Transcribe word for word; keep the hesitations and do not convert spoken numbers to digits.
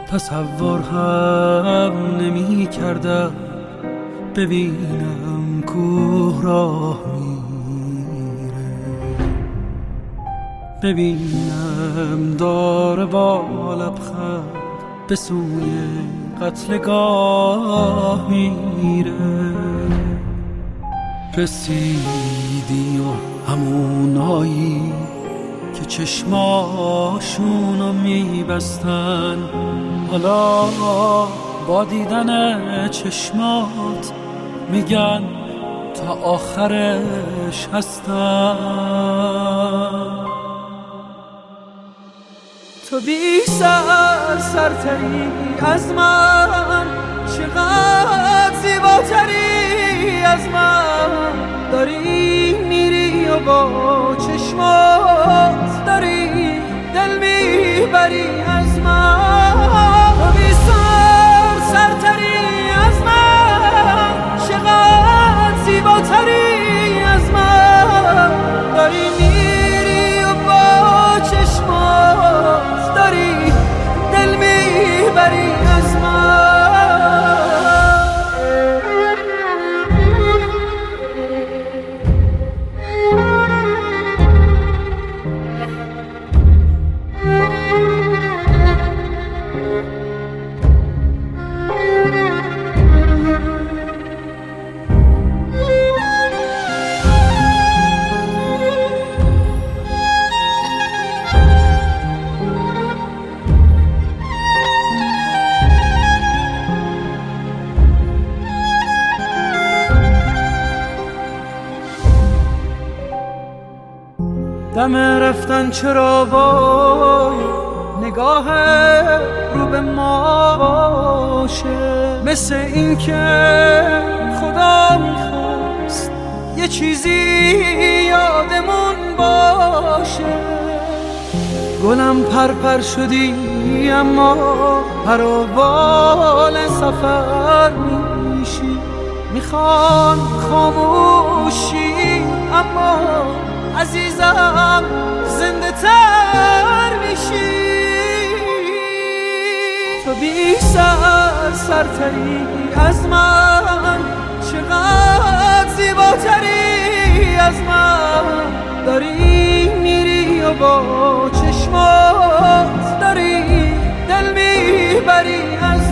تصور هم نمی کردم ببینم کوه راه میره، ببینم داره با لبخند به سوی قتلگاه میره. رسیدی و همونایی که چشماشونو میبستن حالا با دیدن چشمات میگن تا آخرش هستن. تو بی سر سرتری از من، چقدر زیباتری از من، داری میری و با چشمات داری دل میبری از من. تو بی سر سرتری از من، چقدر زیباتری از من، داری میری و با چشمات داری دل میبری از من. دم رفتن چرا وای نگاه رو به ما باشه، مثل این که خدا میخواست یه چیزی یادمون باشه. گلم پرپر شدی اما پر و بال سفر میشی، میخوان خاموشی اما عزیزم زنده تر میشی. تو بی سر سرتری از من، چقدر زیباتری از من، داری میری و با چشمات داری دل میبری از